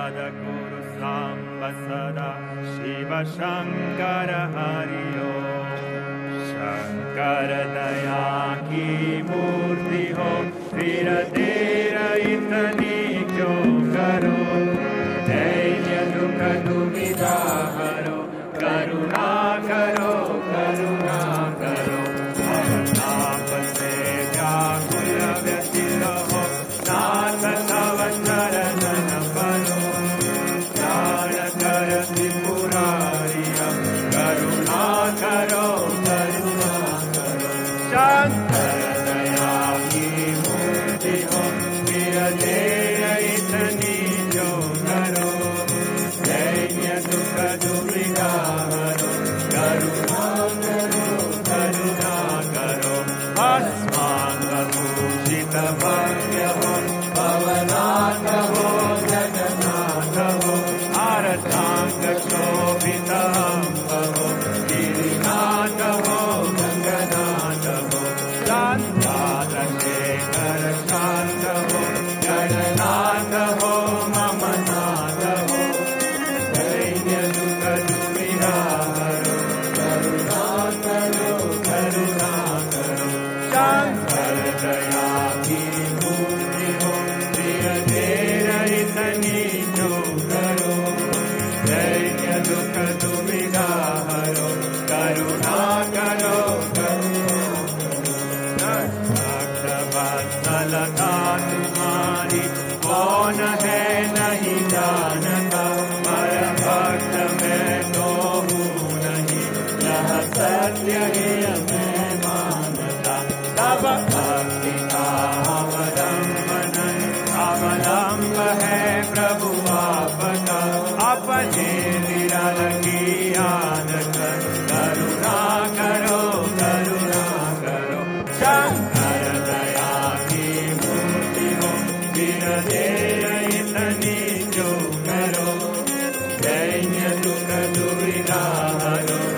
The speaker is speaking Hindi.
Sadguru Samba Sada Shiva Shankara Hari Om. Shankara Daya Ki Murti Ho, फिर तेरा इतनी क्यों करो, दैन्य दुख दुविधा हरो, करुणा करो करुणा करो। ताप से व्याकुल व्यथित हो, नाथ तव चरण परो, ज्ञान कर त्रिपुरारिय, करुणा करो करुणा करो। शंकर दया की मूर्ति हो, फिर तेरा इतनी जो करो, दैन्य दुख दुविधा हरो, करुणा करो करुणा करो। भस्मांगभूषित भव्य हो, भवनाथ हो जगन्नाथ हो, आरतांग शोभित अम्ब हो, गिरिनाथ हो गंगनाथ हो। शांताद शेखर शांत हो, गणनाथ हो मम नाथ हो, दैन्य दुख दुविधा हरो, करुणा करो करुणा करो। शंकर दया की मूर्ति हो, प्रिय तेरा इतनी जो करो, दैन्य दुख दुविधा हरो, करुणा करो करुणा करो। भक्तवत्सलता तुम्हारी कौन है नहीं जानता, पर भक्त मैं तो हूँ नहीं, यह सत्य ही मैं मानता। तब भक्ति का अवलंबन अवलंब है प्रभु आपका, अपने विरल की याद कर, करुणा करो करुणा करो। शंकर दया की मूर्ति हो, फिर तेरा इतनी जो करो, दैन्य दुख दुविधा हरो,